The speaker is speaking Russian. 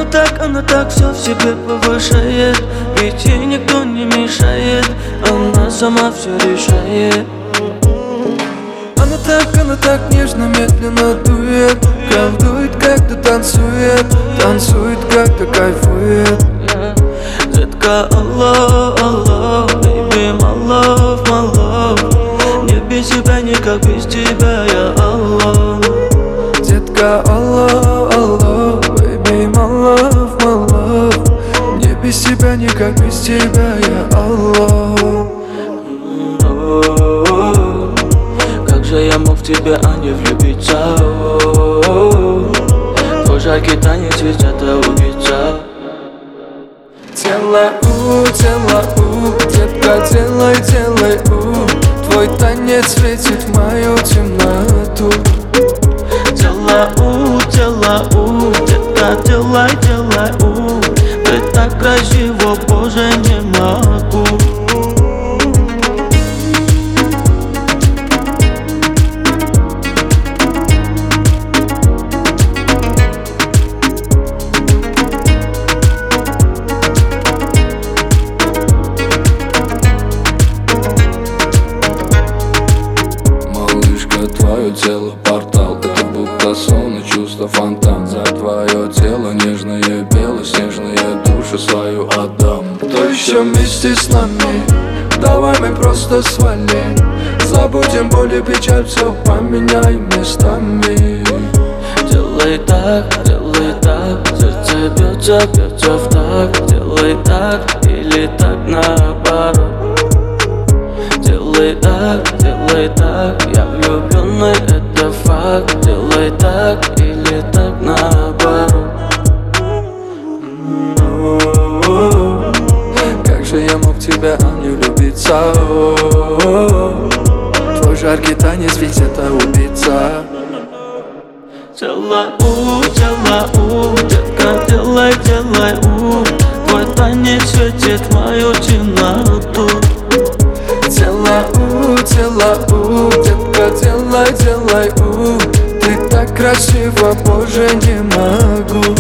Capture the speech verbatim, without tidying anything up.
так, она так все в себе повышает, ведь ей никто не мешает, она сама все решает. Она так, она так нежно, медленно дует, колдует, как-то танцует, танцует, как-то кайфует. Детка, алло, алло, baby, my love, my love. Не без тебя, никак без тебя, я алло. Детка, алло, алло, baby, my love, my love. Не без тебя, никак без тебя, я алло. Как же я мог в тебя, а не влюбиться? Твой жаркий танец, ведь это убийца. Делай, у, делай, у, детка, делай, делай, у. Твой танец светит мою темноту. Делай, у, делай, у, детка, делай, делай, у. Ты так красиво, боже, не могу. Твое тело портал, это будто сон и чувство фонтан. За твое тело нежное, белоснежные души свою отдам. Кто еще вместе с нами? Давай мы просто свалим. Забудем боль и печаль, все поменяем местами. Делай так, делай так, сердце бьется, бьется в такт. Делай так или так наоборот. Делай так, делай так, я влюбленный, это факт. Делай так или так наоборот. Как же я мог в тебя, а не влюбиться? Твой жаркий танец, ведь это убийца. Делай, у, делай, у, детка, делай, делай, у. Твой танец светит мою темноту. Делай, у, делай, у, детка, делай, делай, у. Ты так красива, боже, не могу.